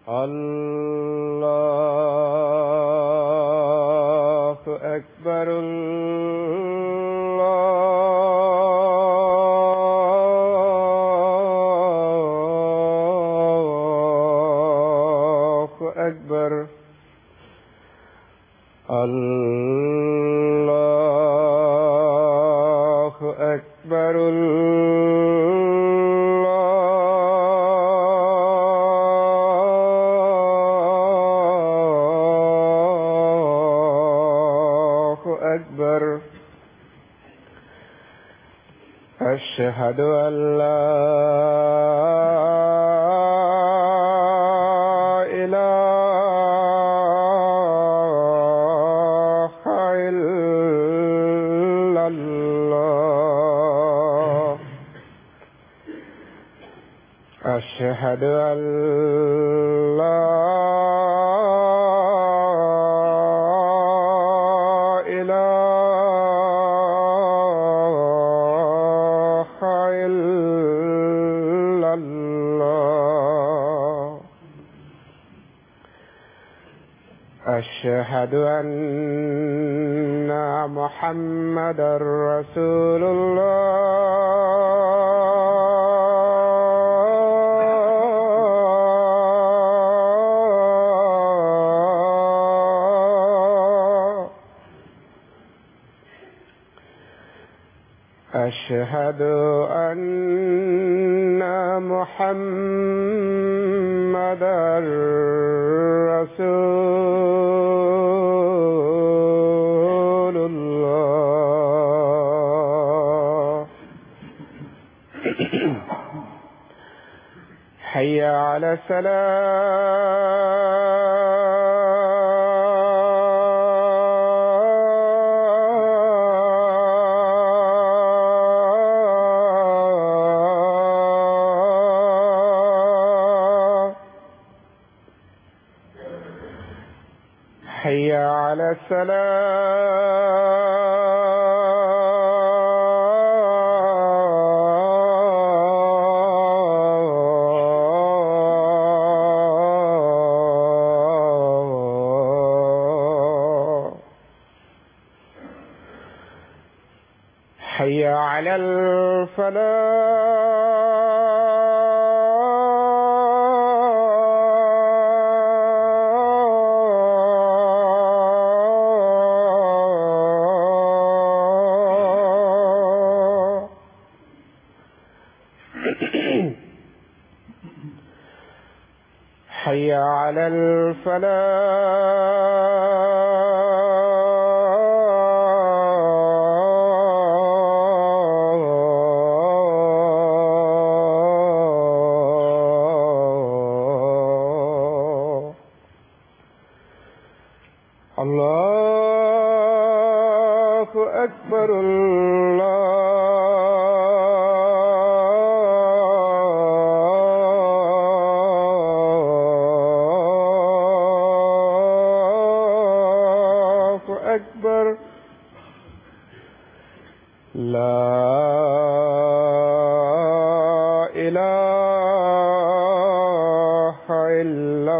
الله أكبر الله أكبر الله أكبر أشهد أن لا إله إلا الله أشهد أن لا أشهد أن محمدًا رسول الله أشهد أن محمدًا رسول الله حي على حي على حي على حي على الله أكبر الله أكبر لا إله إلا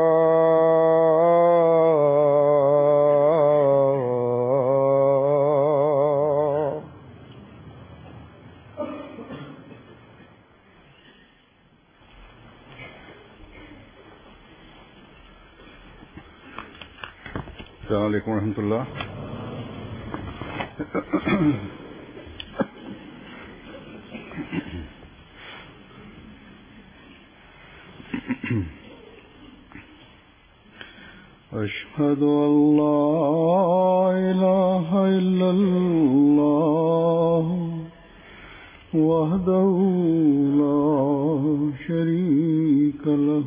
الله السلام عليكم ورحمة الله. أشهد أن لا إله إلا الله وحده لا شريك له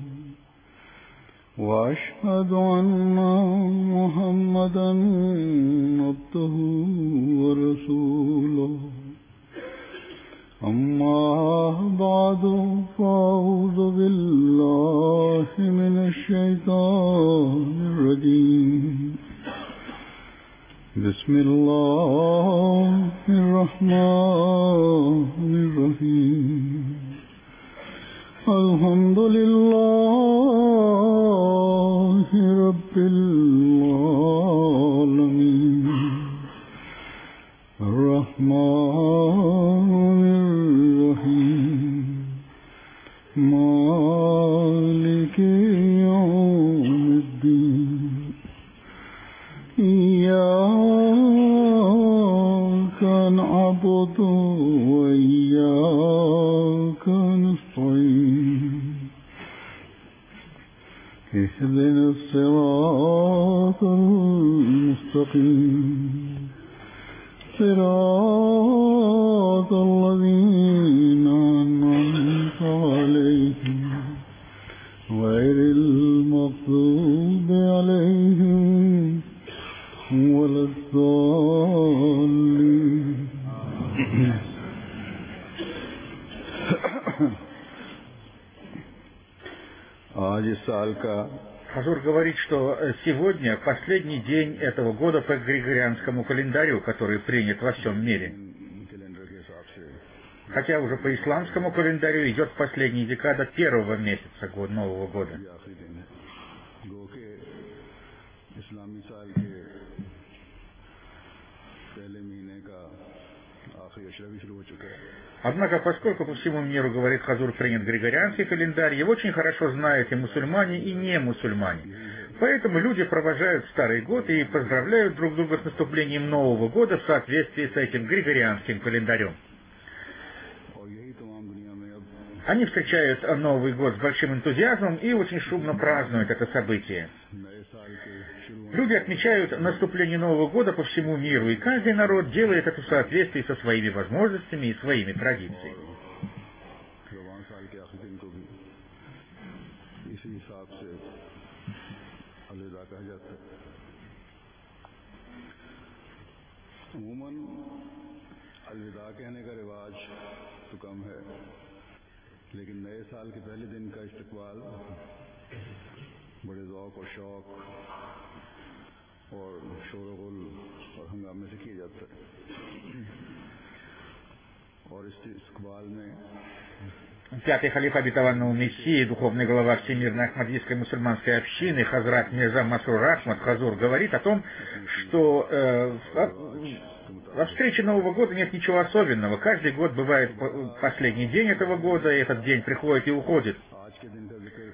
وأشهد أن محمدًا عبده ورسوله. أما بعد فأعوذ بالله من الشيطان الرجيم. بسم الله الرحمن الرحيم. الحمد لله رب العالمين الرحمن الرحيم مالك يوم الدين إياك نعبد وإياك نستعين اهدنا الصراط المستقيم صراط الذين أنعمت عليهم غير المغضوب عليهم ولا الضالين. आज इस साल का Хазур говорит, что сегодня последний день этого года по григорианскому календарю, который принят во всем мире. कैलेंडर के हिसाब से Хотя уже по исламскому календарю идет последняя декада первого месяца Нового года. ये आखिरी दिन है गो के इस्लामी साल के पहले महीने का आखिरी अशरा भी शुरू हो चुका है. Однако, поскольку по всему миру, говорит Хазур, принят григорианский календарь, его очень хорошо знают и мусульмане, и не мусульмане. Поэтому люди провожают Старый год и поздравляют друг друга с наступлением Нового года в соответствии с этим григорианским календарем. और यही तमाम दुनिया में अब Они встречают Новый год с большим энтузиазмом и очень шумно празднуют это событие. नए साल के शुरू Люди отмечают наступление Нового года по всему миру, и каждый народ делает это в соответствии со своими возможностями и своими традициями. रवान साल के आखिरी दिन को भी इसी हिसाब से अलविदा कहा जाता है. अमूमन अलविदा कहने का रिवाज तो कम है, लेकिन नए साल के पहले दिन का इस्तकबाल बड़े ज़ौक़ और शौक़ और शोर-गुल और हंगामे से किया जाता है. और इस इस्तकबाल में Пятый халиф обетованного Мессии, духовный глава Всемирной Ахмадийской мусульманской общины, Хазрат Мирза Масрур Ахмад Хазур, говорит о том, что во встрече Нового года нет ничего особенного. Каждый год бывает последний день этого года, и этот день приходит и уходит. आज के दिन का जिक्र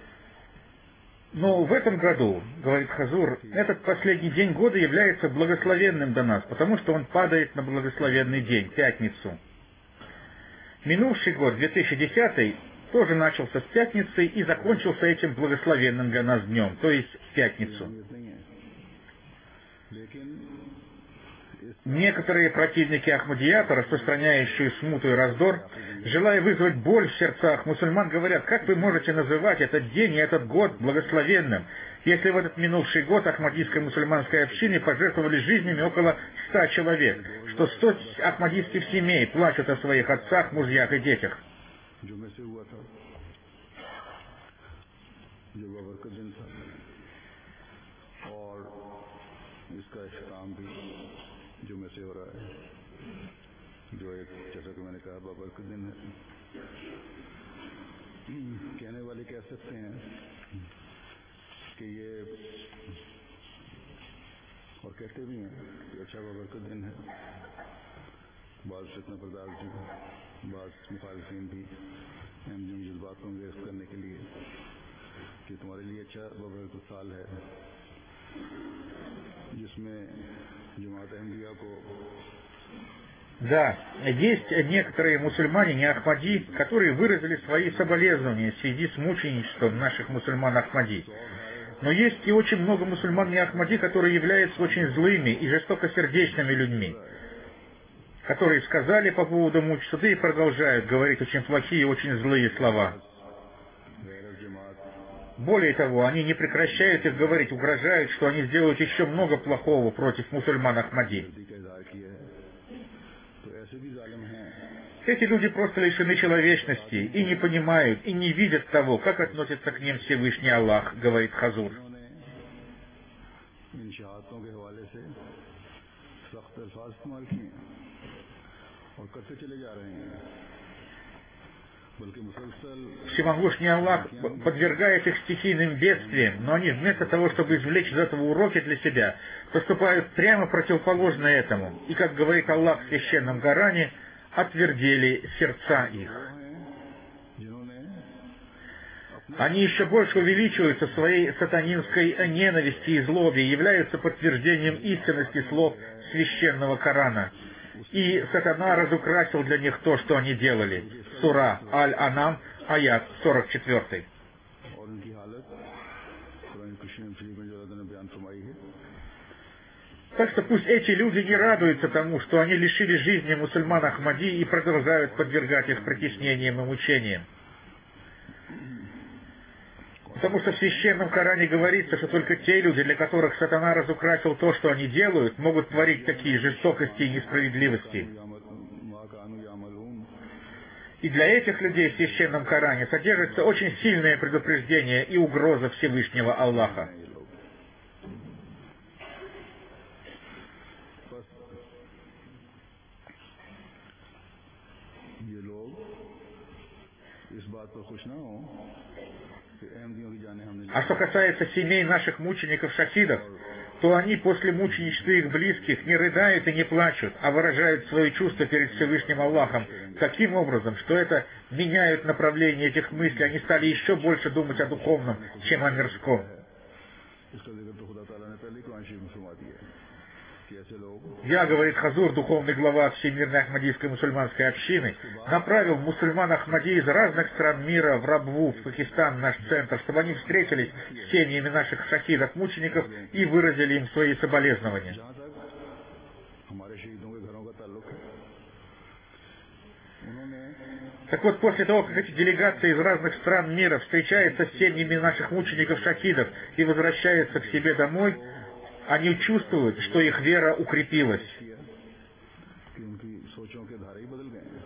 Но в этом году, говорит Хазур, этот последний день года является благословенным для нас, потому что он падает на благословенный день, пятницу. Минувший год, 2010, тоже начался с пятницы и закончился этим благословенным для нас днем, то есть в пятницу. नहीं है, लेकिन Некоторые противники Ахмадията, распространяющие смуту и раздор, желая вызвать боль в сердцах мусульман, говорят, как вы можете называть этот день и этот год благословенным, если в этот минувший год Ахмадийской мусульманской общине пожертвовали жизнями около 100 человек, что 100 ахмадийских семей плачут о своих отцах, мужьях и детях. जुमे से हुआ था जो बाबरकत दिन था और इसका इख्तिताम भी जुमे से हो रहा है जो एक जैसा कि मैंने कहा बाबरकत दिन है. कहने वाले कह सकते हैं कि ये और कहते भी हैं कि अच्छा बाबरकत दिन है. बाज़ फितना बर्दार भी बाज़ मुखालिफिन भी इन जज्बातों को व्यक्त करने के लिए कि तुम्हारे लिए अच्छा बाबरकत साल है जिसमें जमात अहमदिया को Да, есть некоторые мусульмане, не Ахмади, которые выразили свои соболезнования в связи с мученичеством наших мусульман Ахмади. Но есть и очень много мусульман не Ахмади, которые являются очень злыми и жестокосердечными людьми, которые сказали по поводу мученичества, да и продолжают говорить очень плохие, очень злые слова. Более того, они не прекращают их говорить, угрожают, что они сделают еще много плохого против мусульман Ахмади. Эти люди просто лишены человечности и не понимают, и не видят того, как относится к ним Всевышний Аллах, говорит Хазур. बल्कि मुसलसल Всемогущий Аллах подвергает их стихийным бедствиям, но они вместо того, чтобы извлечь из этого уроки для себя, поступают прямо противоположно этому. И, как говорит Аллах в Священном Коране, отвердели сердца их. जिन्होंने Они еще больше увеличиваются в своей сатанинской ненависти и злобе и являются подтверждением истинности слов Священного Корана. И сатана разукрасил для них то, что они делали. Сура Аль-Анам, аят 44. और उनकी हालत कुरान कृष्ण शरीफ में जो अल्लाह ने बयान फरमाई है Так что пусть эти люди не радуются тому, что они лишили жизни мусульман Ахмади и продолжают подвергать их притеснениям и мучениям. Потому что в Священном Коране говорится, что только те люди, для которых сатана разукрасил то, что они делают, могут творить такие жестокости и несправедливости. И для этих людей в Священном Коране содержится очень сильное предупреждение и угроза Всевышнего Аллаха. ये लोग इस बात पर खुश ना हो कि अहमदियों की जानें हमने А что касается семей наших мучеников-шахидов, то они после мученичества их близких не рыдают и не плачут, а выражают свои чувства перед Всевышним Аллахом таким образом, что это меняет направление этих мыслей, они стали еще больше думать о духовном, чем о мирском. इसका जिक्र तो खुदा ताला ने पहले कुरान शरीफ में फरमा दिया है कि ऐसे लोग Я, говорит Хазур, духовный глава Всемирной Ахмадийской мусульманской общины, направил мусульман Ахмади из разных стран мира в Рабву, в Пакистан, наш центр, чтобы они встретились с семьями наших шахидов-мучеников и выразили им свои соболезнования. जहाँ तक हमारे शहीदों के घरों का ताल्लुक है उन्होंने Так вот, после того, как эти делегации из разных стран мира встречаются с семьями наших мучеников-шахидов и возвращаются к себе домой, они чувствуют, что их вера укрепилась. कि उनकी सोचों के धारे ही बदल गए हैं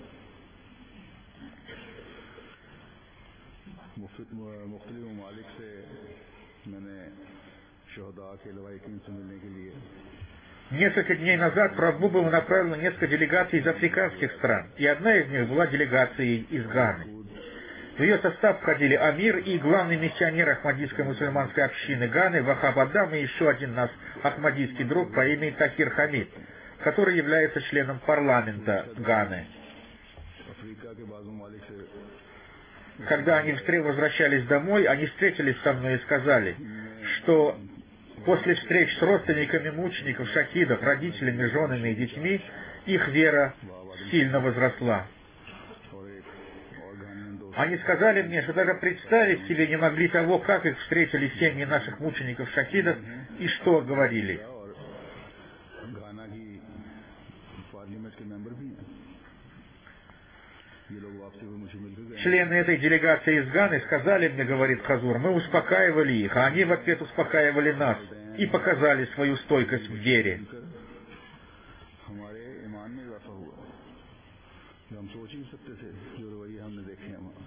मुख्तलिफ ममालिक से मैंने शहदा के लवाकिन से मिलने के लिए Несколько дней назад в Рабву было направлено несколько делегаций из африканских стран, и одна из них была делегацией из Ганы. В ее состав входили амир и главный миссионер Ахмадийской мусульманской общины Ганы Вахаб Адам и еще один наш ахмадийский друг по имени Такир Хамид, который является членом парламента Ганы. अफ्रीका के बाज़ ममालिक से Когда они возвращались домой, они встретились со мной и сказали, что после встреч с родственниками мучеников, шахидов, родителями, женами и детьми, их вера сильно возросла. और एक और घानी दोस्त Они сказали мне, что даже представить себе не могли того, как их встретили семьи наших мучеников-шахидов и что говорили. और घाना की पार्लियामेंट के मेंबर भी हैं ये लोग वापसी हुए मुझे मिलकर गए Члены этой делегации из Ганы сказали мне, говорит Хазур, мы успокаивали их, а они в ответ успокаивали нас и показали свою стойкость в вере. हमारे ईमान में इजाफा हुआ जो हम सोच ही नहीं सकते थे जो रवैये हमने देखे हैं वहाँ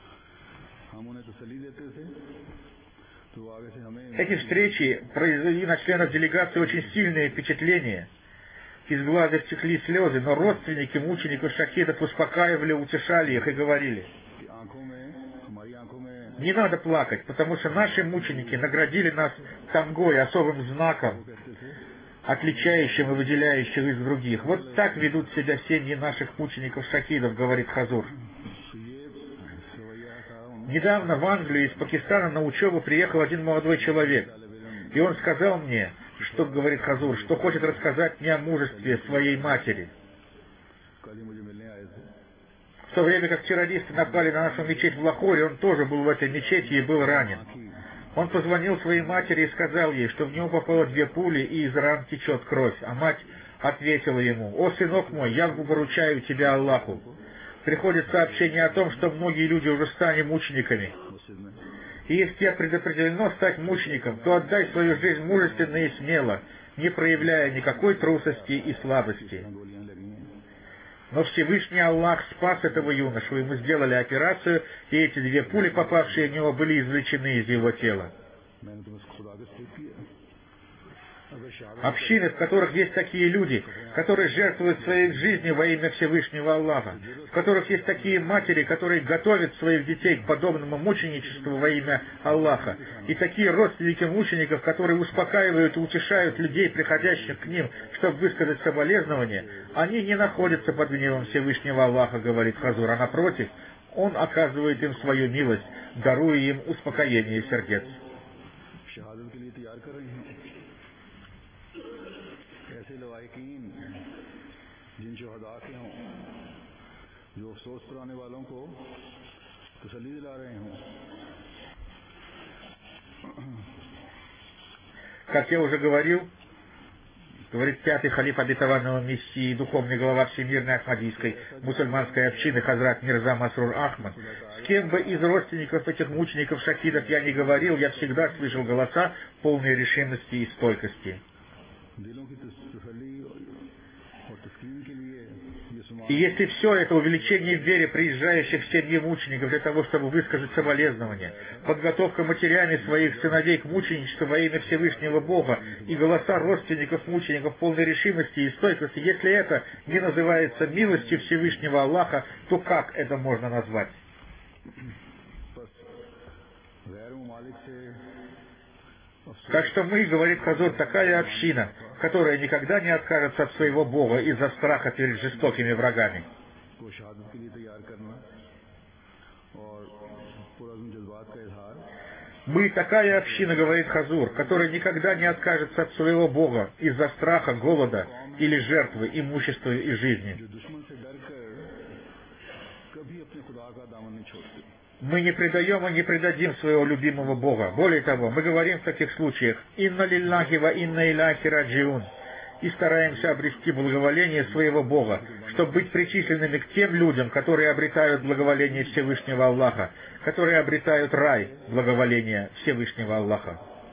हम उन्हें तसल्ली देते थे तो वो आगे से हमें Эти встречи произвели на членов делегации очень сильное впечатление. Из глаз их текли слезы, но родственники мучеников шахидов успокаивали, утешали их и говорили, कि आंखों में हमारी आंखों में не надо плакать, потому что наши мученики наградили нас тамгой, особым знаком, कहते थे отличающим и выделяющим из других. Вот так ведут себя семьи наших мучеников-шахидов, говорит Хазур. तो ये रवैया था उन Недавно в Англию из Пакистана на учебу приехал один молодой человек, и он сказал мне, что, говорит Хазур, что хочет рассказать мне о мужестве своей матери. कल ही मुझे मिलने आए थे В то время как террористы напали на нашу мечеть в Лахоре, он тоже был в этой мечети и был ранен. Он позвонил своей матери и сказал ей, что в него попало 2 пули и из ран течет кровь, а мать ответила ему, «О, сынок мой, я поручаю тебя Аллаху». Приходит сообщение о том, что многие люди уже стали мучениками. मस्जिद में И если тебе предопределено стать мучеником, то отдай свою жизнь мужественно и смело, не проявляя никакой трусости и слабости. गोलियां लगी हैं Но Всевышний Аллах спас этого юношу, и мы сделали операцию, и эти 2 пули, попавшие в него, были извлечены из его тела. मैंने तुम्हें खुदा के स्थित किया Общины, в которых есть такие люди, которые жертвуют своей жизнью во имя Всевышнего Аллаха, в которых есть такие матери, которые готовят своих детей к подобному мученичеству во имя Аллаха, и такие родственники мучеников, которые успокаивают и утешают людей, приходящих к ним, чтобы высказать соболезнования, они не находятся под гневом Всевышнего Аллаха, говорит Хазур, а напротив, Он оказывает им свою милость, даруя им успокоение сердец. जिन शहदा के हों जो अफसोस कराने वालों को तसल्ली दिला रहे हों. Как я уже говорил, говорит пятый халиф обетованного Мессии, духовный глава Всемирной Ахмадийской мусульманской общины Хазрат Мирза Масрур Ахмад, с кем бы из родственников этих мучеников шахидов я не говорил, я всегда слышал голоса полной решимости и стойкости. И если все это увеличение в вере приезжающих в семьи мучеников для того, чтобы высказать соболезнования, подготовка матерями своих сыновей к мученичеству во имя Всевышнего Бога и голоса родственников мучеников полной решимости и стойкости, если это не называется милостью Всевышнего Аллаха, то как это можно назвать? Так что мы, говорит Хазур, такая община, которая никогда не откажется от своего Бога из-за страха перед жестокими врагами. Мы такая община, говорит Хазур, которая никогда не откажется от своего Бога из-за страха, голода или жертвы, имущества и жизни. Мы не предаем и не предадим своего любимого Бога. Более того, мы говорим в таких случаях «Инна лиллахи ва инна иляйхи раджиун» и стараемся обрести благоволение своего Бога, чтобы быть причисленными к тем людям, которые обретают благоволение Всевышнего Аллаха, которые обретают рай благоволения Всевышнего Аллаха.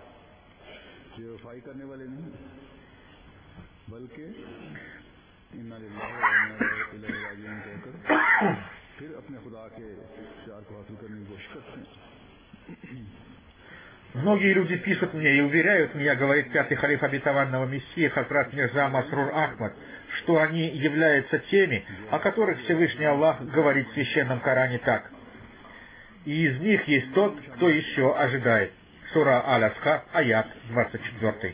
Многие люди пишут мне и уверяют меня, говорит пятый халиф обетованного Мессии Хазрат Мирза Масрур Ахмад, что они являются теми, о которых Всевышний Аллах говорит в Священном Коране так. И из них есть тот, кто еще ожидает. Сура Аль-Асхаб, аят 24.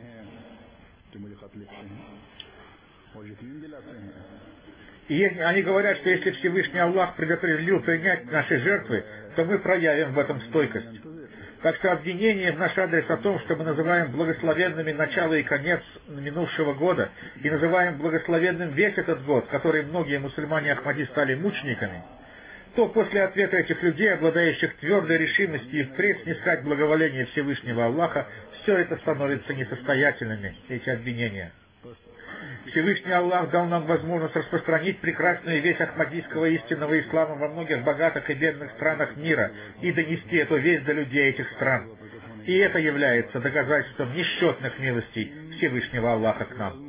И они говорят, что если Всевышний Аллах предопределил принять наши жертвы, то мы проявим в этом стойкость. Так что обвинение в наш адрес о том, что мы называем благословенными начало и конец минувшего года, и называем благословенным весь этот год, который многие мусульмане Ахмади стали мучениками, то после ответа этих людей, обладающих твердой решимостью и впредь снискать благоволение Всевышнего Аллаха, все это становится несостоятельными, эти обвинения. Всевышний Аллах дал нам возможность распространить прекрасную весть ахмадийского истинного ислама во многих богатых и бедных странах мира и донести эту весть до людей этих стран. И это является доказательством несчетных милостей Всевышнего Аллаха к нам.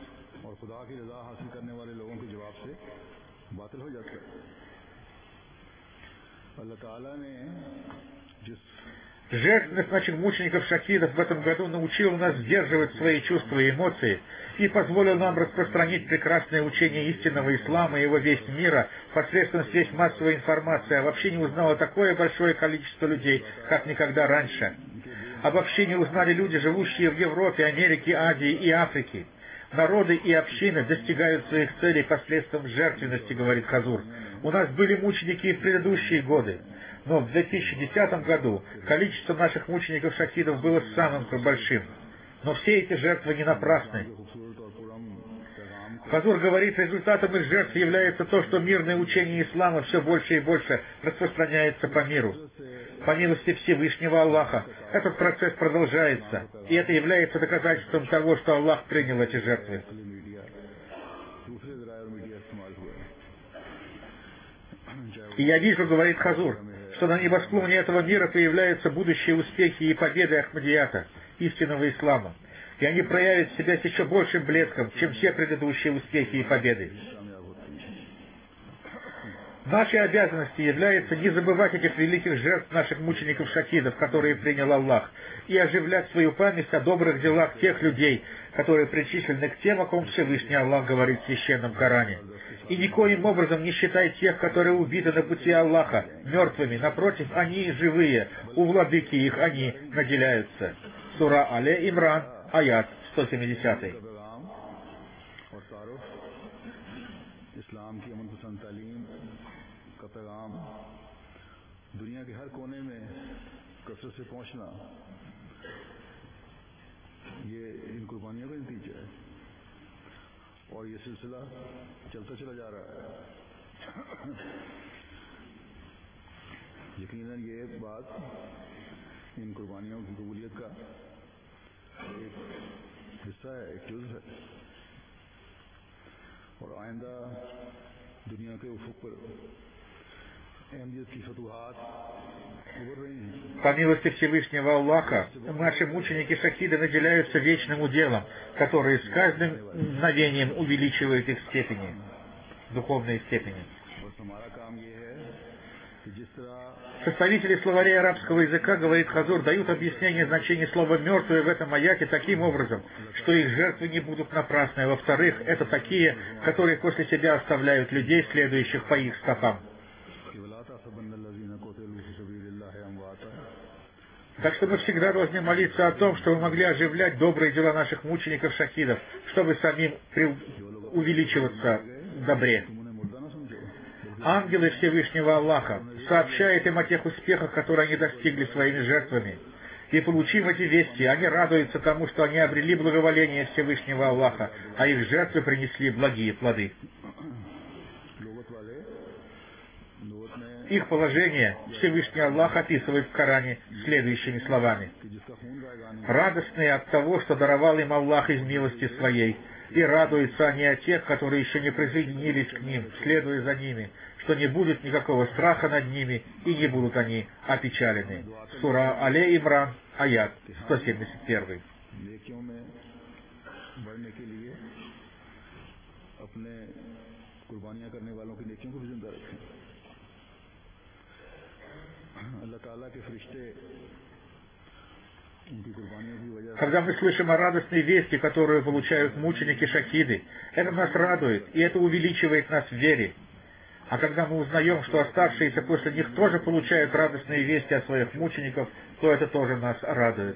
Жертвенность наших мучеников-шахидов в этом году научила нас сдерживать свои чувства и эмоции и позволил нам распространить прекрасное учение истинного ислама и его весть мира посредством средств массовой информации, а вообще не узнало такое большое количество людей, как никогда раньше. Об общине узнали люди, живущие в Европе, Америке, Азии и Африке. Народы и общины достигают своих целей посредством жертвенности, говорит Хазур. У нас были мученики и в предыдущие годы. Но в 2010 году количество наших мучеников-шахидов было самым большим. Но все эти жертвы не напрасны. Хазур говорит, результатом их жертв является то, что мирное учение ислама все больше и больше распространяется по миру. По милости Всевышнего Аллаха этот процесс продолжается, и это является доказательством того, что Аллах принял эти жертвы. И я вижу, говорит Хазур, что на небосклоне этого мира появляются будущие успехи и победы Ахмадията, истинного ислама, и они проявят себя с еще большим блеском, чем все предыдущие успехи и победы. Нашей обязанностью является не забывать этих великих жертв наших мучеников-шахидов, которые принял Аллах, и оживлять свою память о добрых делах тех людей, которые причислены к тем, о ком Всевышний Аллах говорит в Священном Коране. И никоим образом не считай тех, которые убиты на пути Аллаха, мертвыми. Напротив, они живые, у владыки их они наделяются. Сура Але Имран, аят 170. इस्लाम की अमन पसंद तालीम का पैगाम दुनिया के हर कोने में कसरत से पहुंचना, ये इन कुर्बानियों का नतीजा है और ये सिलसिला चलता चला जा रहा है। यकीनन ये बात इन कुर्बानियों की कबूलियत का एक हिस्सा है, एक जुज़ है और आइंदा दुनिया के उफुक पर अहमियत की फतूहात उभर रही हैं। По милости Всевышнего Аллаха, наши мученики-шахиды наделяются вечным уделом, который с каждым мгновением увеличивает их степени, духовные степени. Составители словаря арабского языка, говорит Хазур, дают объяснение значения слова «мертвые» в этом аяте таким образом, что их жертвы не будут напрасны, а во-вторых, это такие, которые после себя оставляют людей, следующих по их стопам. Так что мы всегда должны молиться о том, чтобы могли оживлять добрые дела наших мучеников-шахидов, чтобы самим увеличиваться в добре. Ангелы Всевышнего Аллаха сообщают им о тех успехах, которые они достигли своими жертвами. И получив эти вести, они радуются тому, что они обрели благоволение Всевышнего Аллаха, а их жертвы принесли благие плоды. Их положение Всевышний Аллах описывает в Коране следующими словами. «Радостные от того, что даровал им Аллах из милости Своей, и радуются они о тех, которые еще не присоединились к ним, следуя за ними, что не будет никакого страха над ними, и не будут они опечалены». Сура Але Имран, аят 171. Когда мы слышим о радостной вести, которую получают мученики-шахиды, это нас радует, и это увеличивает нас в вере. А когда мы узнаем, что оставшиеся после них тоже получают радостные вести от своих мучеников, то это тоже нас радует.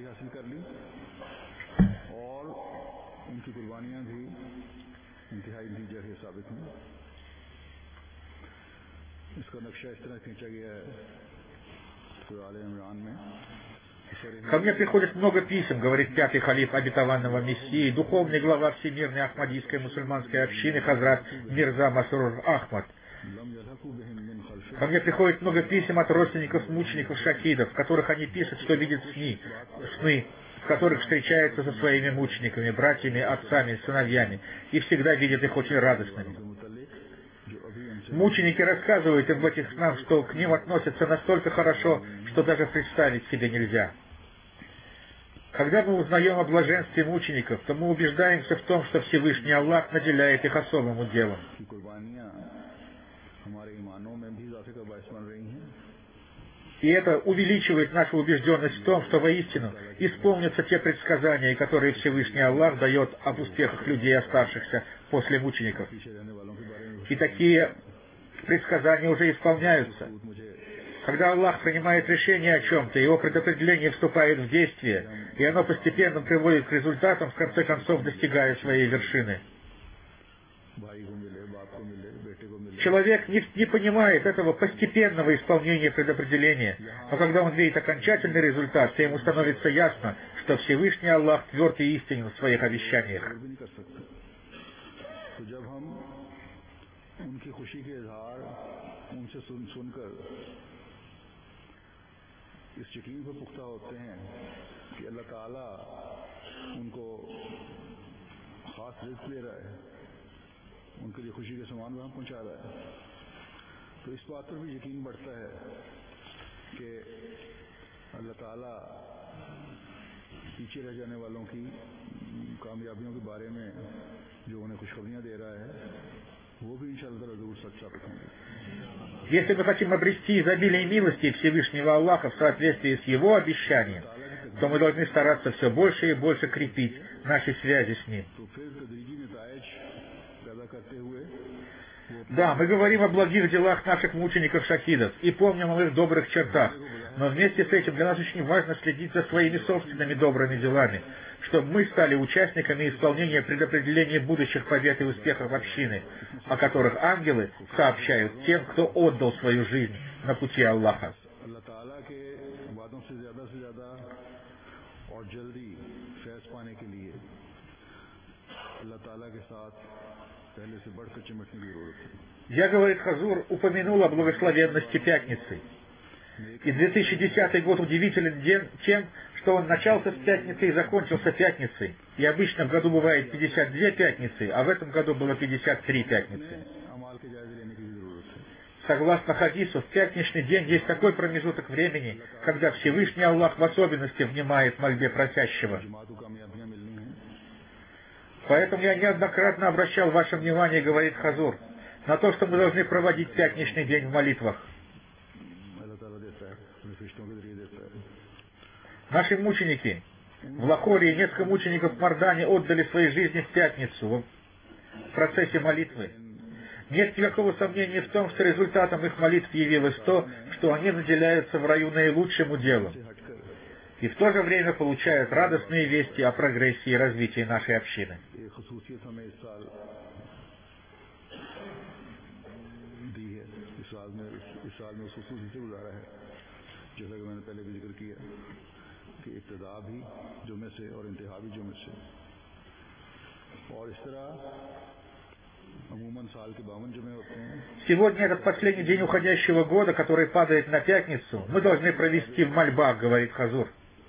Ко мне приходит много писем, говорит пятый халиф обетованного Мессии, духовный глава Всемирной Ахмадийской мусульманской общины Хазрат Мирза Масрур Ахмад. Ко мне приходит много писем от родственников мучеников-шахидов, в которых они пишут, что видят сны, в которых встречаются со своими мучениками, братьями, отцами, сыновьями, и всегда видят их очень радостными. Мученики рассказывают им в этих снах, что к ним относятся настолько хорошо, что даже представить себе нельзя. Когда мы узнаем о блаженстве мучеников, то мы убеждаемся в том, что Всевышний Аллах наделяет их особым уделом. И это увеличивает нашу убежденность в том, что воистину исполнятся те предсказания, которые Всевышний Аллах дает об успехах людей, оставшихся после мучеников. И такие предсказания уже исполняются. Когда Аллах принимает решение о чем-то, его предопределение вступает в действие, и оно постепенно приводит к результатам, в конце концов достигая своей вершины. Человек не понимает этого постепенного исполнения предопределения, но когда он видит окончательный результат, то ему становится ясно, что Всевышний Аллах тверд и истинен в своих обещаниях. इस यकीन पर पुख्ता होते हैं कि अल्लाह ताला उनको खास रिज़्क़ दे रहा है, उनके लिए खुशी के सामान वहाँ पहुँचा रहा है, तो इस बात पर भी यकीन बढ़ता है कि अल्लाह ताला पीछे रह जाने वालों की कामयाबियों के बारे में जो उन्हें खुशखबरियाँ दे रहा है, वो भी इंशाअल्लाह ज़रूर सच साबित होंगे। Если мы хотим обрести изобилие милости Всевышнего Аллаха в соответствии с Его обещанием, то мы должны стараться все больше и больше крепить наши связи с Ним. Да, мы говорим о благих делах наших мучеников-шахидов и помним о их добрых чертах, но вместе с этим для нас очень важно следить за своими собственными добрыми делами, чтобы мы стали участниками исполнения предопределений будущих побед и успехов общины, о которых ангелы сообщают тем, кто отдал свою жизнь на пути Аллаха. Я, говорит Хазур, упомянул о благословенности пятницы. И 2010 год удивителен тем, что он начался с пятницы и закончился пятницей. И обычно в году бывает 52 пятницы, а в этом году было 53 пятницы. Согласно хадису, в пятничный день есть такой промежуток времени, когда Всевышний Аллах в особенности внимает мольбе просящего. Поэтому я неоднократно обращал ваше внимание, говорит Хазур, на то, что мы должны проводить пятничный день в молитвах. Наши мученики в Лахоре и несколько мучеников в Мардане отдали свои жизни в пятницу в процессе молитвы. Нет никакого сомнения в том, что результатом их молитв явилось то, что они наделяются в раю наилучшим уделом и в то же время получают радостные вести о прогрессе и развитии нашей общины. Сегодня этот последний день уходящего года, который падает на пятницу, мы должны провести в мольбах, говорит Хазур.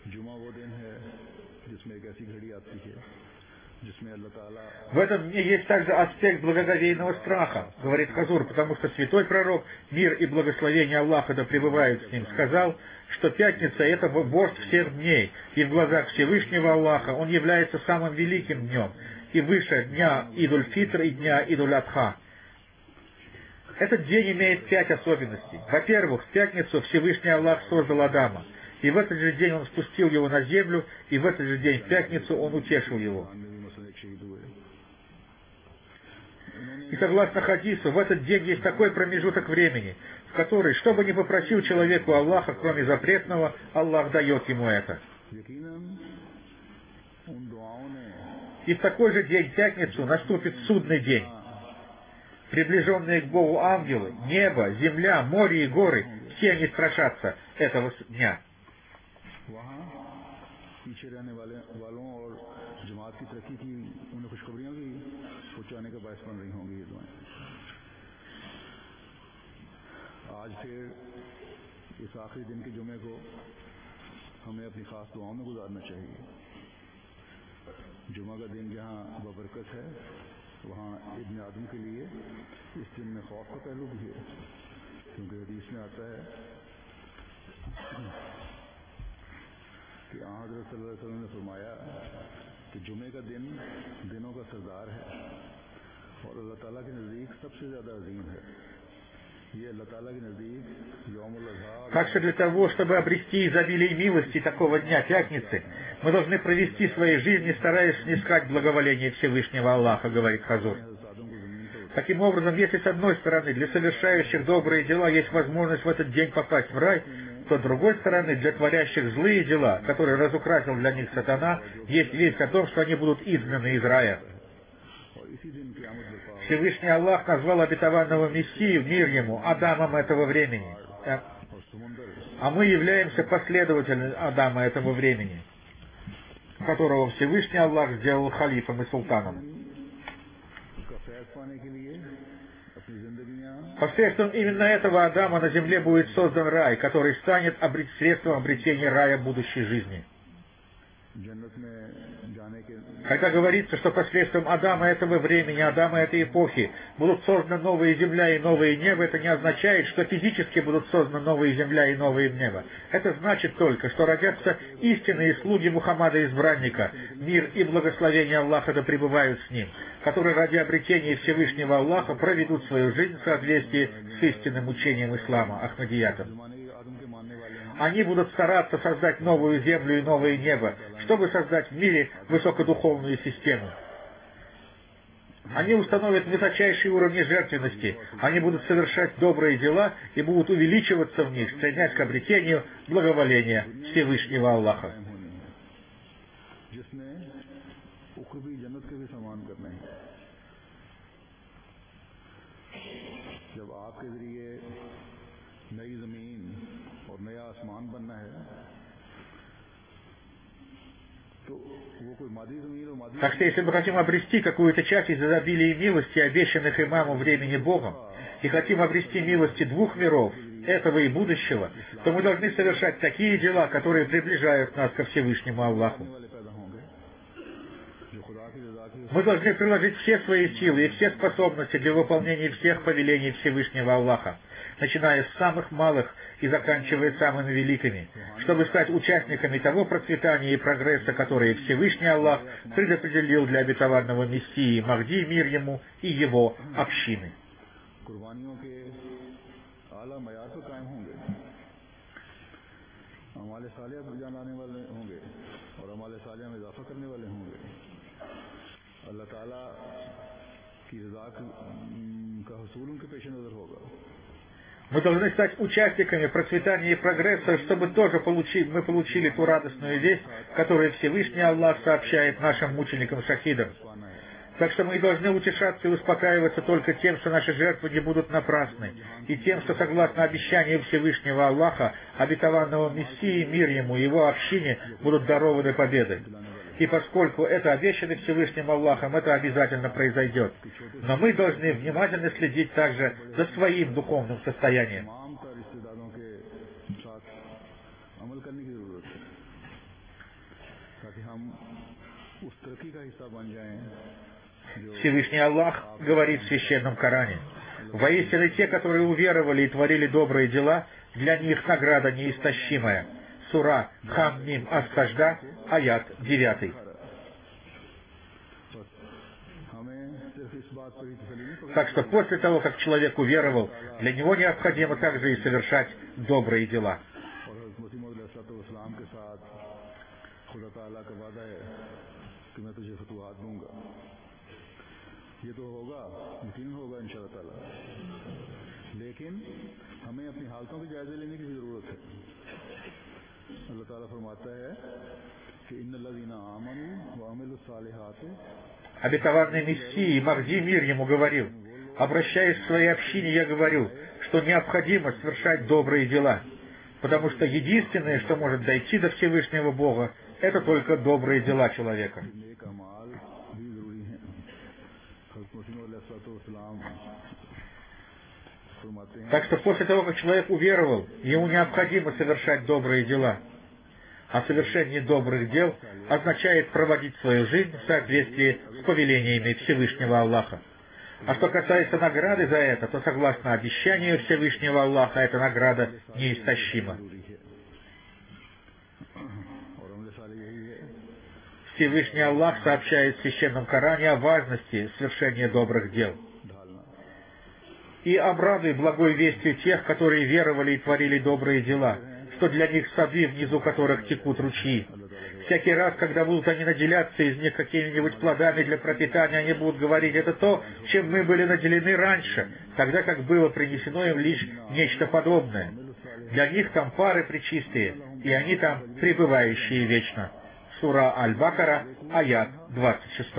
В этом дне есть также аспект благоговейного страха, говорит Хазур, потому что святой пророк, мир и благословение Аллаха да пребывают с ним, сказал, что пятница — это вождь всех дней, и в глазах Всевышнего Аллаха он является самым великим днем, и выше дня Идуль-Фитр и дня Идуль-Адха. Этот день имеет 5 особенностей. Во-первых, в пятницу Всевышний Аллах создал Адама, и в этот же день он спустил его на землю, и в этот же день, в пятницу, он утешил его. И согласно хадису, в этот день есть такой промежуток времени, в который, что бы ни попросил человеку Аллаха, кроме запретного, Аллах дает ему это. И в такой же день, пятницу, наступит судный день. Приближенные к Богу ангелы, небо, земля, море и горы, все они страшатся этого дня. आज फिर इस आखिरी दिन के जुमे को हमें अपनी खास दुआओं में गुजारना चाहिए। जुमा का दिन जहाँ बबरकत है, वहाँ इब्न आदम के लिए इस दिन में खौफ का पहलू भी है, क्योंकि हदीस में आता है कि हज़रत सल्लल्लाहु अलैहि वसल्लम ने फरमाया कि जुमे का दिन दिनों का सरदार है और अल्लाह ताला के नज़दीक सबसे ज़्यादा अजीम है। Так что для того, чтобы обрести изобилие милости такого дня, пятницы, мы должны провести свои жизни, стараясь снискать благоволение Всевышнего Аллаха, говорит Хазур. Таким образом, если с одной стороны для совершающих добрые дела есть возможность в этот день попасть в рай, то с другой стороны для творящих злые дела, которые разукрасил для них сатана, есть весть о том, что они будут изгнаны из рая. Всевышний Аллах назвал обетованного Мессию, мир ему, Адамом этого времени. А мы являемся последователями Адама этого времени, которого Всевышний Аллах сделал халифом и султаном. Посредством именно этого Адама на земле будет создан рай, который станет средством обретения рая будущей жизни. जन्नत में जाने के Когда говорится, что посредством Адама этого времени, Адама этой эпохи будут созданы новые земля и новые небо, это не означает, что физически будут созданы новые земля и новые небо. Это значит только, что родятся истинные слуги Мухаммада Избранника, мир и благословение Аллаха да пребывают с ним, которые ради обретения Всевышнего Аллаха проведут свою жизнь в соответствии с истинным учением ислама, Ахмадиятом. जमाने के आदम के मानने वाले हैं Они будут стараться создать новую землю и новое небо, чтобы создать в мире высокодуховную систему. Они установят высочайшие уровни жертвенности, они будут совершать добрые дела и будут увеличиваться в них, стремясь к обретению благоволения Всевышнего Аллаха. कायम होनी है जिसने उखरवी जन्नत के भी समान करने हैं जब आपके जरिए नई जमीन और नया आसमान बनना है तो वो कोई मादी जमीन और मादी Так что если мы хотим обрести какую-то часть из изобилия милости, обещанных имаму времени Богом, и хотим обрести милости двух миров, этого и будущего, то мы должны совершать такие дела, которые приближают нас ко Всевышнему Аллаху. वाले पैदा होंगे जो खुदा की रजा की Мы должны приложить все свои силы и все способности для выполнения всех повелений Всевышнего Аллаха, начиная с самых малых и заканчивая самыми великими, чтобы стать участниками того процветания и прогресса, которые Всевышний Аллах предопределил для обетованного Мессии Махди, мир ему, и его общины. कुर्बानियों के आला मयार पर कायम होंगे हमारे सालिया जान आने वाले होंगे और हमारे सालिया में इजाफा करने वाले होंगे अल्लाह ताला की रजा का हसूल उनके पेश नज़र होगा Мы должны стать участниками процветания и прогресса, чтобы тоже мы получили ту радостную весть, которую Всевышний Аллах сообщает нашим мученикам-шахидам. Так что мы должны утешаться и успокаиваться только тем, что наши жертвы не будут напрасны, и тем, что согласно обещанию Всевышнего Аллаха, обетованного Мессии, мир ему и его общине будут дарованы победы. И поскольку это обещано Всевышним Аллахом, это обязательно произойдет. Но мы должны внимательно следить также за своим духовным состоянием. तमाम का रिश्तेदारों के साथ अमल करने की जरूरत है ताकि हम उस तरक्की का हिस्सा बन जाएं Всевышний Аллах говорит в Священном Коране: «Воистину те, которые уверовали и творили добрые дела, для них награда неистощимая». Сура Хам-Мим Ас-Сажда, аят 9. Так что после того, как человек уверовал, для него необходимо также и совершать добрые дела. ये तो होगा यकीन होगा इंशाअल्लाह ताला लेकिन हमें अपनी हालतों के जायजे लेने की जरूरत है अल्लाह ताला फरमाता है कि इन्नल्लज़ीना आमनू व अमिलुस सालिहात Обетованный Мессии Махди, мир ему, говорил: обращаясь к своей общине, я говорю, что необходимо совершать добрые дела, потому что единственное, что может дойти до Всевышнего Бога, это только добрые дела человека. Так что после того, как человек уверовал, ему необходимо совершать добрые дела. А совершение добрых дел означает проводить свою жизнь в соответствии с повелениями Всевышнего Аллаха. А что касается награды за это, то согласно обещанию Всевышнего Аллаха, эта награда неистощима. Всевышний Аллах сообщает в Священном Коране о важности совершения добрых дел. «И обрадуй благой вестью тех, которые веровали и творили добрые дела, что для них сады, внизу которых текут ручьи. Всякий раз, когда будут они наделяться из них какими-нибудь плодами для пропитания, они будут говорить: это то, чем мы были наделены раньше, тогда как было принесено им лишь нечто подобное. Для них там пары пречистые, и они там пребывающие вечно». Сура Аль-Бакара, аят 26.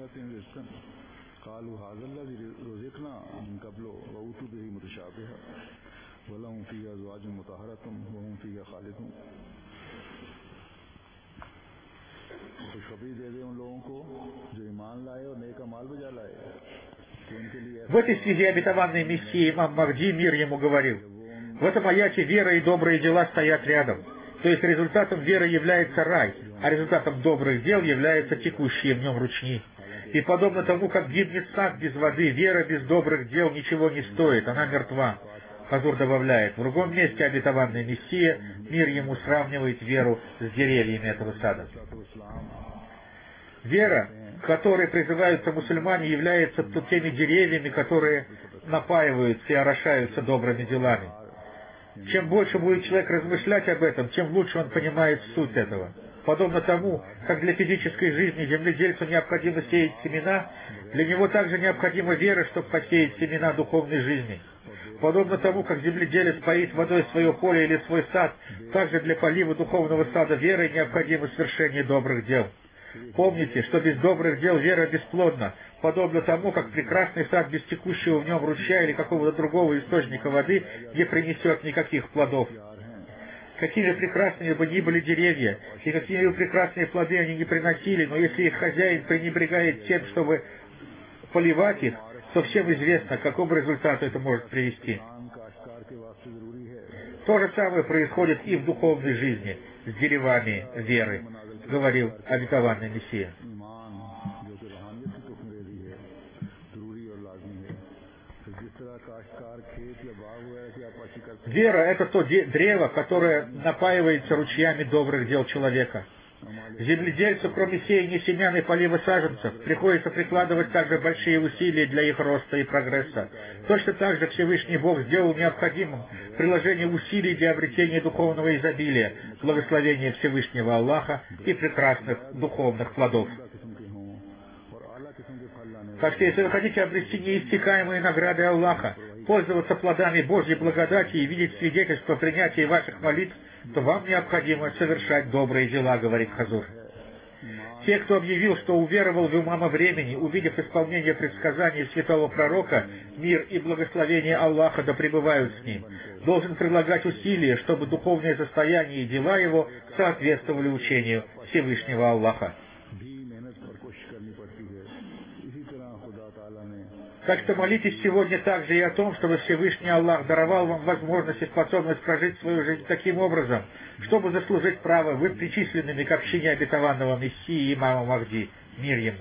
В этой связи обетованный Мессия имам Махди, мир ему, говорил: в этом аяте вера и добрые дела стоят рядом. То есть результатом веры является рай, а результатом добрых дел являются текущие в нем ручьи. И подобно тому, как гибнет сад без воды, вера без добрых дел ничего не стоит, она мертва. Хазур добавляет, в другом месте обетованный Мессия, мир ему сравнивает веру с деревьями этого сада. Вера, к которой призываются мусульмане, является теми деревьями, которые напаиваются и орошаются добрыми делами. Чем больше будет человек размышлять об этом, тем лучше он понимает суть этого. Подобно тому, как для физической жизни земледельцу необходимо сеять семена, для него также необходима вера, чтобы посеять семена духовной жизни. Подобно тому, как земледелец поит водой свое поле или свой сад, также для полива духовного сада веры необходимо свершение добрых дел. Помните, что без добрых дел вера бесплодна, подобно тому, как прекрасный сад без текущего в нем ручья или какого-то другого источника воды не принесет никаких плодов. Какими прекрасными бы ни были деревья, и какими бы прекрасные плоды они не приносили, но если их хозяин пренебрегает тем, чтобы поливать их, то всем известно, к какому результату это может привести. То же самое происходит и в духовной жизни с деревами веры, говорил обетованный Мессия. Вера — это то древо, которое напаивается ручьями добрых дел человека. Земледельцу, кроме сеяния семян и полива саженцев, приходится прикладывать также большие усилия для их роста и прогресса. Точно так же Всевышний Бог сделал необходимым приложение усилий для обретения духовного изобилия, благословения Всевышнего Аллаха и прекрасных духовных плодов. Так что, если вы хотите обрести неиссякаемые награды Аллаха, пользоваться плодами Божьей благодати и видеть свидетельство принятия ваших молитв, то вам необходимо совершать добрые дела, говорит Хазур. Те, кто объявил, что уверовал в имама времени, увидев исполнение предсказаний святого пророка, мир и благословение Аллаха да пребывают с ним, должен прилагать усилия, чтобы духовное состояние и дела его соответствовали учению Всевышнего Аллаха. Так что молитесь сегодня также и о том, чтобы Всевышний Аллах даровал вам возможность и способность прожить свою жизнь таким образом, чтобы заслужить право быть причисленными к общине обетованного Мессии имама Махди, мир ему.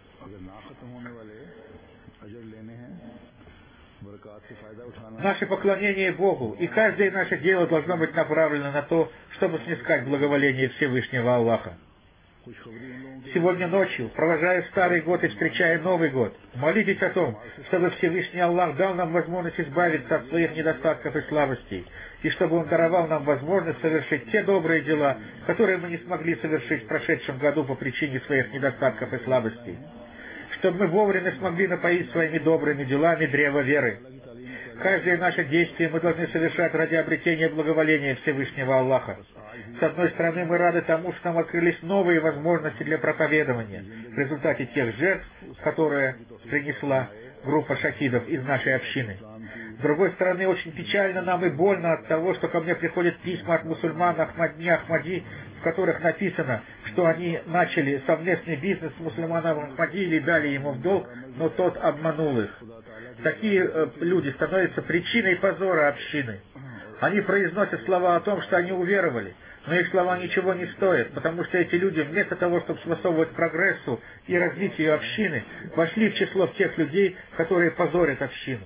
Наше поклонение Богу и каждое наше дело должно быть направлено на то, чтобы снискать благоволение Всевышнего Аллаха. Сегодня ночью, провожая Старый год и встречая Новый год, молитесь о том, чтобы Всевышний Аллах дал нам возможность избавиться от своих недостатков и слабостей, и чтобы Он даровал нам возможность совершить те добрые дела, которые мы не смогли совершить в прошедшем году по причине своих недостатков и слабостей, чтобы мы вовремя смогли напоить своими добрыми делами древо веры. Каждое наше действие мы должны совершать ради обретения благоволения Всевышнего Аллаха. С одной стороны, мы рады тому, что нам открылись новые возможности для проповедования в результате тех жертв, которые принесла группа шахидов из нашей общины. С другой стороны, очень печально нам и больно от того, что ко мне приходят письма от мусульман Ахмади, в которых написано, что они начали совместный бизнес с мусульманом Ахмади или дали ему в долг, но тот обманул их. Такие люди становятся причиной позора общины. Они произносят слова о том, что они уверовали, но их слова ничего не стоят, потому что эти люди, вместо того, чтобы способствовать прогрессу и развитию общины, вошли в число тех людей, которые позорят общину.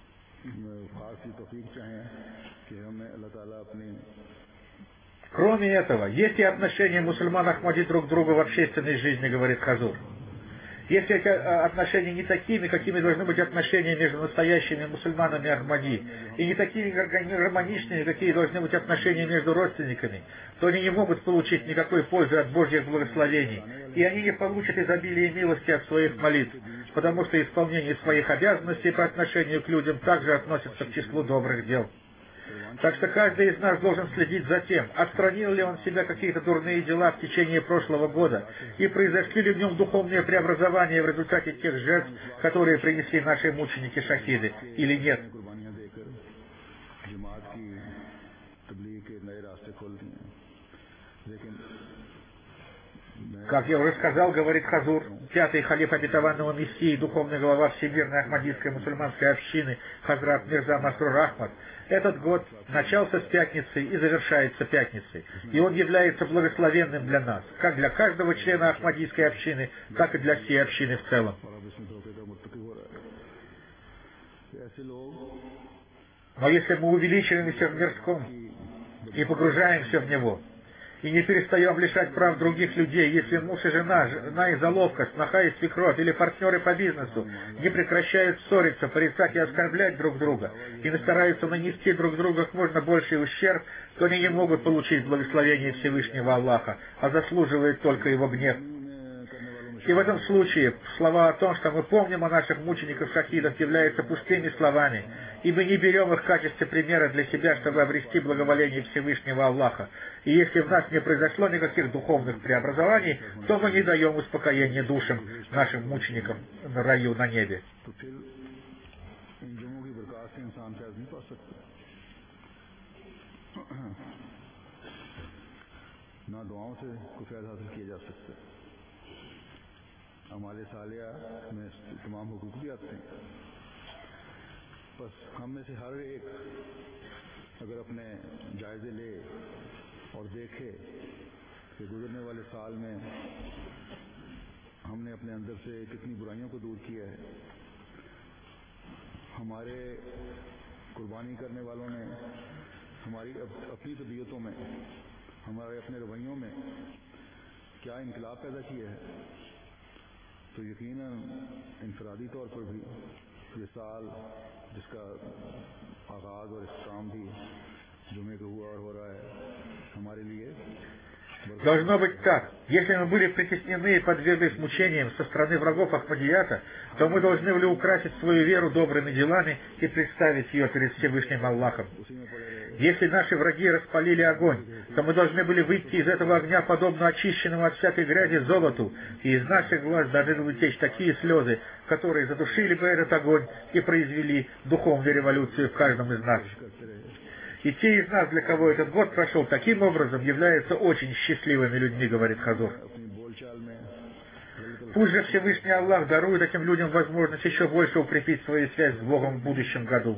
Кроме этого, есть и отношения мусульман Ахмади друг к другу в общественной жизни, говорит Хазур. Если эти отношения не такими, какими должны быть отношения между настоящими мусульманами Ахмади, и не такими гармоничными, какие должны быть отношения между родственниками, то они не могут получить никакой пользы от Божьих благословений, и они не получат изобилия милости от своих молитв, потому что исполнение своих обязанностей по отношению к людям также относится к числу добрых дел. Так что каждый из нас должен следить за тем, отстранил ли он себя какие-то дурные дела в течение прошлого года, и произошли ли в нем духовные преобразования в результате тех жертв, которые принесли наши мученики-шахиды, или нет. Как я уже сказал, говорит Хазур, пятый халиф обетованного Мессии, духовный глава Всемирной Ахмадийской мусульманской общины Хазрат Мирза Масрур Ахмад, этот год начался с пятницы и завершается пятницей. И он является благословенным для нас, как для каждого члена Ахмадийской общины, так и для всей общины в целом. Но если мы увеличиваемся в мирском и погружаемся в него, и не перестаем лишать прав других людей, если муж и жена, жена и заловка, сноха и свекровь или партнеры по бизнесу не прекращают ссориться, порицать и оскорблять друг друга, и не стараются нанести друг другу как можно больший ущерб, то они не могут получить благословение Всевышнего Аллаха, а заслуживают только его гнев. И в этом случае слова о том, что мы помним о наших мучениках-шахидах, являются пустыми словами, и мы не берем их в качестве примера для себя, чтобы обрести благоволение Всевышнего Аллаха. И если в нас не произошло никаких духовных преобразований, то мы не даем успокоения душам нашим мученикам на раю на небе. हमारे सालिया में तमाम हुकूक भी आते हैं। बस हम में से हर एक अगर अपने जायजे ले और देखे कि गुजरने वाले साल में हमने अपने अंदर से कितनी बुराइयों को दूर किया है, हमारे कुर्बानी करने वालों ने हमारी अपनी तबीयतों में, हमारे अपने रवैयों में क्या इनकलाब पैदा किया है, तो यकीनन इनफरादी तौर पर भी ये साल जिसका आगाज़ और इख्तिताम भी जुमे को हुआ और हो रहा है, हमारे लिए Должно быть так. Если мы были притеснены и подверглись мучениям со стороны врагов Ахмадията, то мы должны были украсить свою веру добрыми делами и представить ее перед Всевышним Аллахом. Если наши враги распалили огонь, то мы должны были выйти из этого огня подобно очищенному от всякой грязи золоту, и из наших глаз должны были течь такие слезы, которые задушили бы этот огонь и произвели духовную революцию в каждом из нас. И те из нас, для кого этот год прошел таким образом, являются очень счастливыми людьми, говорит Хазур. Пусть же Всевышний Аллах дарует этим людям возможность еще больше укрепить свою связь с Богом в будущем году.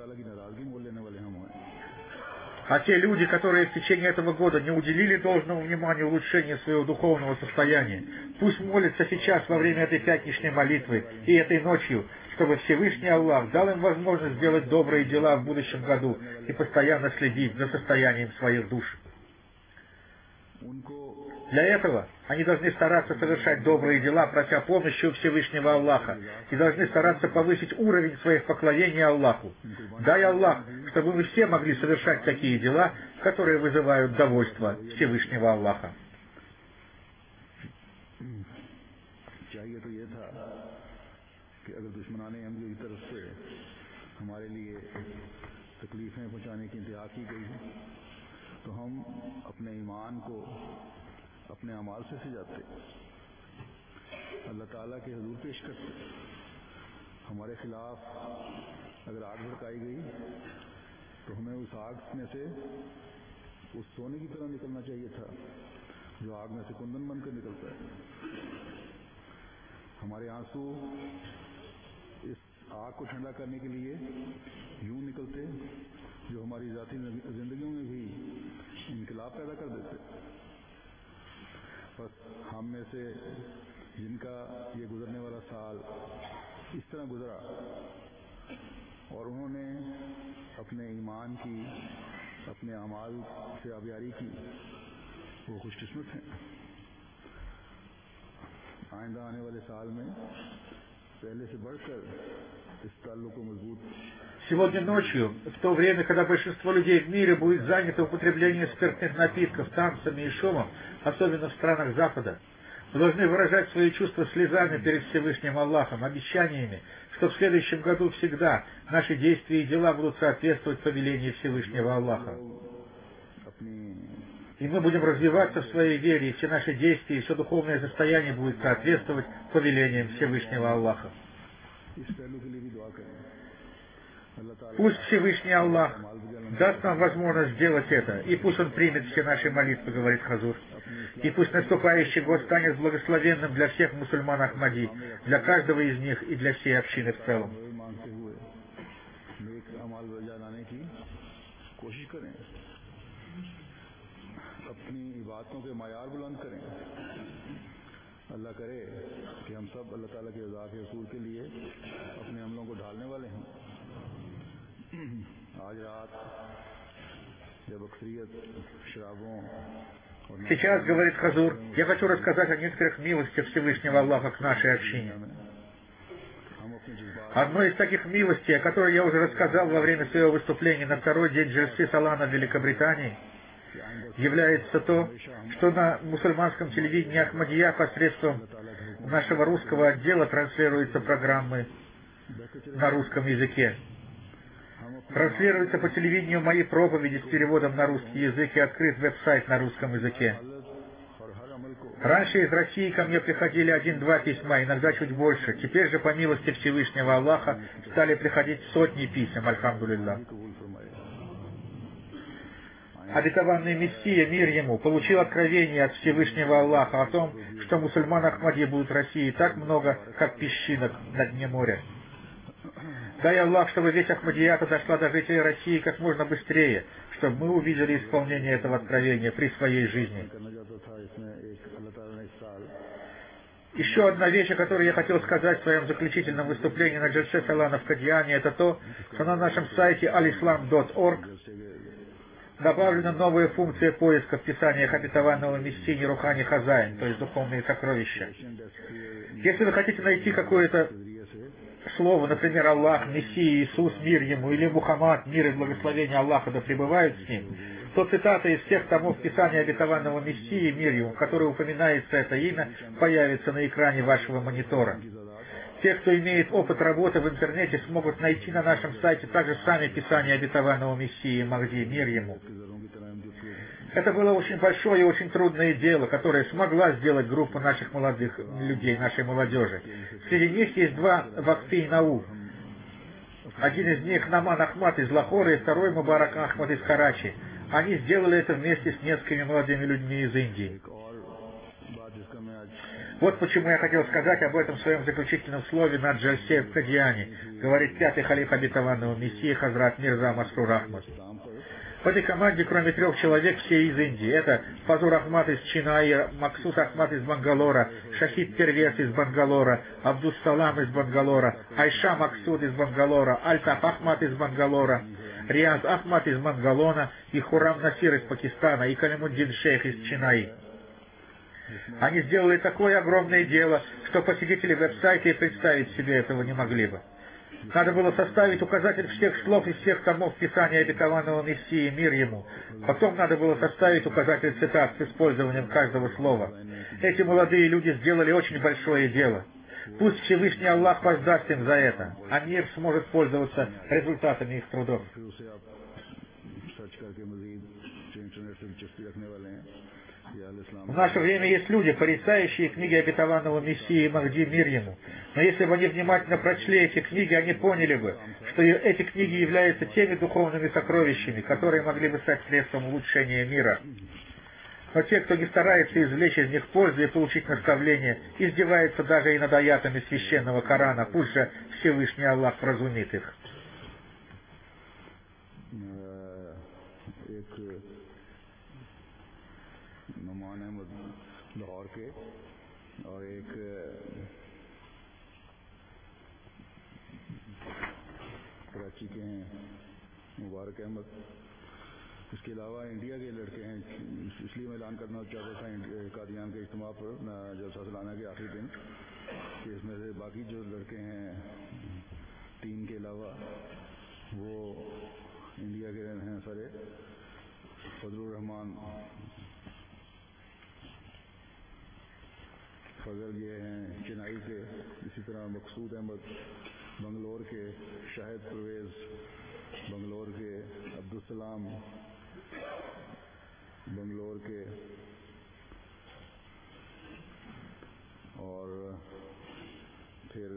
А те люди, которые в течение этого года не уделили должного внимания улучшению своего духовного состояния, пусть молятся сейчас во время этой пятничной молитвы и этой ночью, чтобы Всевышний Аллах дал им возможность сделать добрые дела в будущем году и постоянно следить за состоянием своих душ. Для этого они должны стараться совершать добрые дела, прося помощи у Всевышнего Аллаха, и должны стараться повысить уровень своих поклонений Аллаху. Дай Аллах, чтобы мы все могли совершать такие дела, которые вызывают довольство Всевышнего Аллаха. अपने अमाल से सजाते, अल्लाह ताला के हुजूर पेश करते। हमारे खिलाफ अगर आग भड़काई गई तो हमें उस आग में से उस सोने की तरह निकलना चाहिए था जो आग में से कुंदन बनकर निकलता है। हमारे आंसू इस आग को ठंडा करने के लिए यूं निकलते जो हमारी जाती जिंदगियों में भी इनकलाब पैदा कर देते। बस हम में से जिनका ये गुजरने वाला साल इस तरह गुजरा और उन्होंने अपने ईमान की, अपने अमाल से आबियारी की, वो खुशकिस्मत हैं। आइंदा आने वाले साल में पहले से बढ़कर इस ताल्लुक को मजबूत। Сегодня ночью, в то время, когда большинство людей в мире будет занято употреблением спиртных напитков, танцами и шумом, особенно в странах Запада, мы должны выражать свои чувства слезами перед Всевышним Аллахом, обещаниями, что в следующем году всегда наши действия и дела будут соответствовать повелению Всевышнего Аллаха. И мы будем развиваться в своей вере, и все наши действия, и все духовное состояние будет соответствовать повелениям Всевышнего Аллаха. Пусть Всевышний Аллах даст нам возможность сделать это, и пусть Он примет все наши молитвы, говорит Хазур. И пусть наступающий год станет благословенным для всех мусульман Ахмади, для каждого из них и для всей общины в целом. अल्लाह करे कि हम सब अल्लाह ताला के रज़ा के रसूल के लिए अपने अमलों को ढालने वाले हों। आज रात जब अक्सरियत शराबों Сейчас, говорит Хазур, я хочу рассказать о некоторых милостях Всевышнего Аллаха к нашей общине. Одной из таких милостей, о которой я уже рассказал во время своего выступления на второй день Джальсы Салана в Великобритании, является то, что на мусульманском телевидении Ахмадия посредством нашего русского отдела транслируются программы на русском языке. Транслируются по телевидению мои проповеди с переводом на русский язык и открыт веб-сайт на русском языке. Раньше из России ко мне приходили 1-2 письма, иногда чуть больше. Теперь же, по милости Всевышнего Аллаха, стали приходить сотни писем, альхамдулиллах. Обетованный Мессия, мир ему, получил откровение от Всевышнего Аллаха о том, что мусульман Ахмади будут в России так много, как песчинок на дне моря. Дай Аллах, чтобы весть Ахмадията дошла до жителей России как можно быстрее, чтобы мы увидели исполнение этого откровения при своей жизни. Еще одна вещь, о которой я хотел сказать в своем заключительном выступлении на Джальсе Салана в Кадьяне, это то, что на нашем сайте alislam.org добавлена новая функция поиска в писаниях обетованного Мессии Рухани Хазайн, то есть духовные сокровища. Если вы хотите найти какое-то слово, например, Аллах, Мессия, Иисус, мир ему, или Мухаммад, мир и благословение Аллаха да пребывают с ним, то цитата из всех томов писания обетованного Мессии, мир ему, в которой упоминается это имя, появится на экране вашего монитора. Те, кто имеет опыт работы в интернете, смогут найти на нашем сайте также сами писания обетованного Мессии Махди, мир ему. Это было очень большое и очень трудное дело, которое смогла сделать группа наших молодых людей, нашей молодежи. Среди них есть два Вакфи Науф. Один из них Наман Ахмад из Лахора, и второй Мубарак Ахмад из Карачи. Они сделали это вместе с несколькими молодыми людьми из Индии. Вот почему я хотел сказать об этом в своем заключительном слове на Джальсе в Кадьяне, говорит пятый халиф обетованного Мессии Хазрат Мирза Масрур Ахмад. В этой команде, кроме 3 человек, все из Индии. Это Фазур Ахмад из Чинаи, Максус Ахмад из Бангалора, Шахид Первес из Бангалора, Абдус-Салам из Бангалора, Айша Максуд из Бангалора, Альтаф Ахмад из Бангалора, Риаз Ахмад из Мангалона и Хурам Насир из Пакистана и Калимуддин Шейх из Чинаи. Они сделали такое огромное дело, что посетители веб-сайта и представить себе этого не могли бы. Надо было составить указатель всех слов из всех томов писания обетованного Мессии, мир ему. Потом надо было составить указатель цитат с использованием каждого слова. Эти молодые люди сделали очень большое дело. Пусть Всевышний Аллах воздаст им за это, а мир сможет пользоваться результатами их трудов. В наше время есть люди, порицающие книги обетованного Мессии Махди, мир ему. Но если бы они внимательно прочли эти книги, они поняли бы, что эти книги являются теми духовными сокровищами, которые могли бы стать средством улучшения мира. Но те, кто не старается извлечь из них пользу и получить наставление, издеваются даже и над аятами священного Корана, пусть же Всевышний Аллах вразумит их. नुमान अहमद लाहौर के और एक कराची के हैं मुबारक अहमद। इसके अलावा इंडिया के लड़के हैं, इसलिए मैं ऐलान करना चाहता था कादियान के इज्तिमा पर जलसा सालाना के आखिरी दिन कि इसमें से बाकी जो लड़के हैं टीम के अलावा वो इंडिया के हैं सारे। फजलुर रहमान फजल ये हैं चेन्नई से, इसी तरह मकसूद अहमद बंगलोर के, शाहिद परवेज बंगलोर के, अब्दुलसलाम बंगलोर के और फिर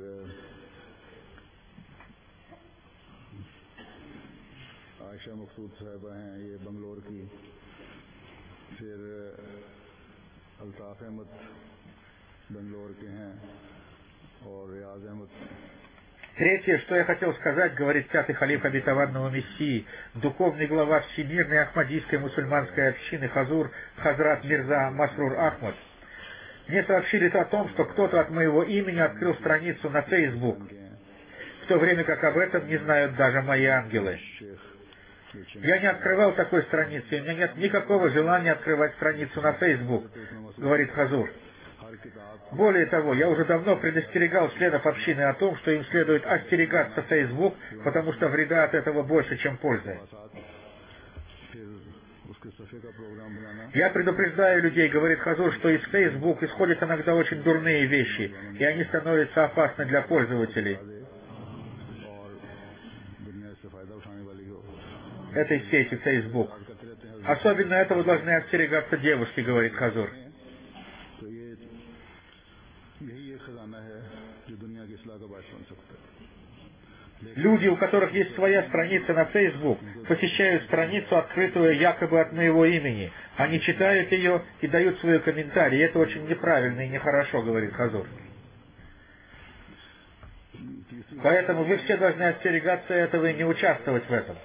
आयशा मकसूद साहिबा हैं ये बंगलोर की। फिर अल्ताफ अहमद बेंगलोर के हैं और रियाज अहमद. Третье, что я хотел сказать, говорит пятый халиф обетованного Мессии, духовный глава Всемирной Ахмадийской мусульманской общины Хазур Хазрат Мирза Масрур Ахмад. Мне сообщили о том, что кто-то от моего имени открыл страницу на Facebook, в то время как об этом не знают даже мои ангелы. Я не открывал такой страницы, у меня нет никакого желания открывать страницу на Facebook, говорит Хазур. Более того, я уже давно предостерегал членов общины о том, что им следует остерегаться Facebook, потому что вреда от этого больше, чем пользы. Я предупреждаю людей, говорит Хазур, что из Facebook исходят иногда очень дурные вещи, и они становятся опасны для пользователей этой сети Facebook. Особенно этого должны остерегаться девушки, говорит Хазур. Люди, у которых есть своя страница на Facebook, посещают страницу, открытую якобы от моего имени. Они читают ее и дают свои комментарии. Это очень неправильно и нехорошо, говорит Хазур. Поэтому вы все должны остерегаться этого и не участвовать в этом.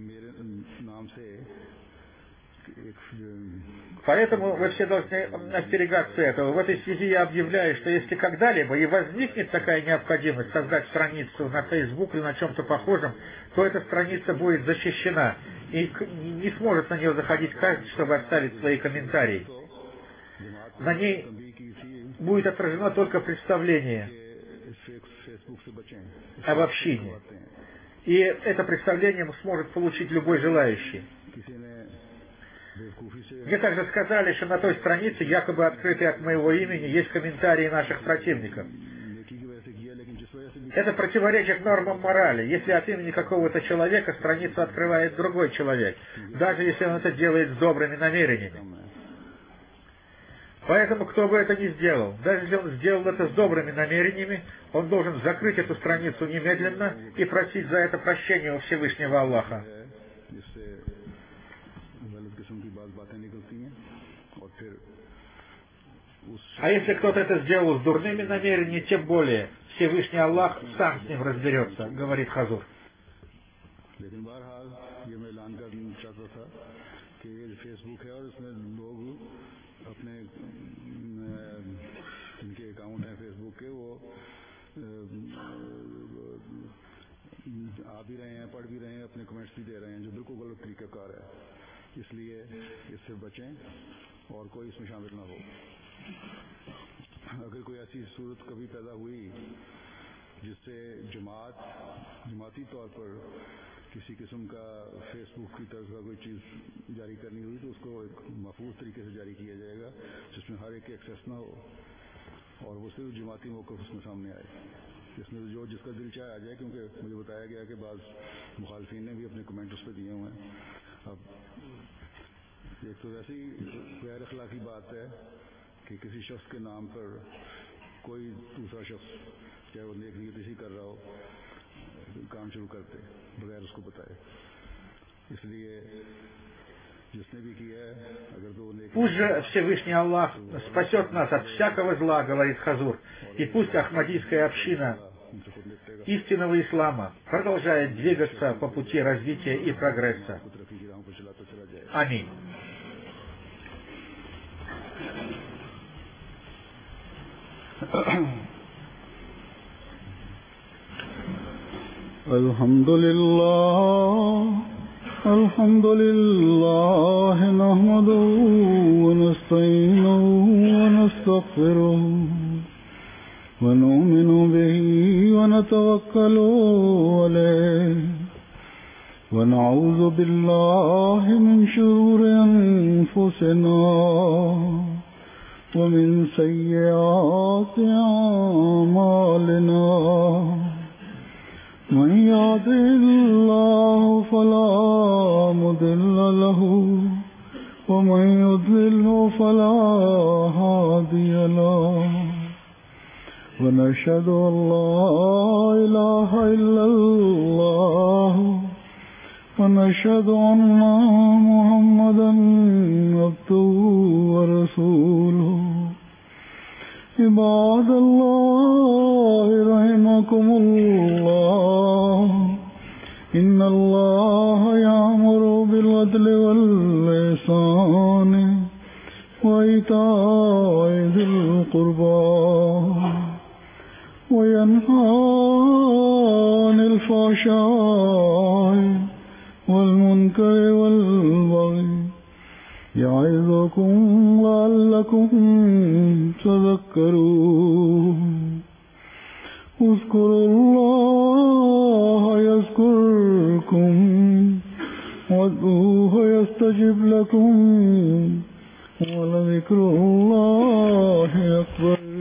Поэтому вы все должны остерегаться этого. В этой связи я объявляю, что если когда-либо и возникнет такая необходимость создать страницу на Facebook или на чем-то похожем, то эта страница будет защищена, и не сможет на нее заходить каждый, чтобы оставить свои комментарии. На ней будет отражено только представление об общине. И это представление сможет получить любой желающий. Мне также сказали, что на той странице, якобы открытой от моего имени, есть комментарии наших противников. Это противоречит нормам морали, если от имени какого-то человека страницу открывает другой человек, даже если он это делает с добрыми намерениями. Поэтому, кто бы это ни сделал, даже если он сделал это с добрыми намерениями, он должен закрыть эту страницу немедленно и просить за это прощения у Всевышнего Аллаха. А если кто-то это сделал с дурными намерениями, тем более Всевышний Аллах сам с ним разберется, говорит Хазур. आ भी रहे हैं, पढ़ भी रहे हैं, अपने कमेंट्स भी दे रहे हैं, जो बिल्कुल गलत तरीक़ाकार है. इसलिए इससे बचें और कोई इसमें शामिल ना हो. अगर कोई ऐसी सूरत कभी पैदा हुई जिससे जमाती तौर पर किसी किस्म का फेसबुक की तरफ का कोई चीज़ जारी करनी हुई, तो उसको एक महफूज तरीके से जारी किया जाएगा, जिसमें हर एक एक्सेस ना हो और वो सिर्फ जमाती मौक़िफ़ उसमें सामने आए. इसमें जो जिसका दिल चाहे आ जाए, क्योंकि मुझे बताया गया कि बाज़ मुखालफीन ने भी अपने कमेंट उस पर दिए हुए हैं. अब एक तो वैसी गैर अखलाकी बात है कि किसी शख्स के नाम पर कोई दूसरा शख्स, चाहे वो नेक नीयत कर रहा हो, काम शुरू करते बगैर उसको बताए. इसलिए जिसने भी किया है, अगर तो Пусть же Всевышний Аллах спасет нас от всякого зла, говорит Хазур, и пусть Ахмадийская община истинного ислама продолжает двигаться по пути развития и прогресса. Аминь. الحمد لله نحمده ونستعينه ونستغفره ونؤمن به ونتوكل عليه ونعوذ بالله من شرور أنفسنا ومن سيئات أعمالنا. من يهده الله فلا مضل له ومن يضلل فلا هادي له. ونشهد أن لا إله إلا الله ونشهد أن محمدا عبده ورسوله عباد الله رحمكم الله إن الله يأمر بالعدل والإحسان وإيتاء ذي القربى وينهى عن الفحشاء والمنكر والبغي يعظكم لعلكم تذكرون اذكروا الله يذكركم وادعوه يستجب لكم ولذكر الله أكبر.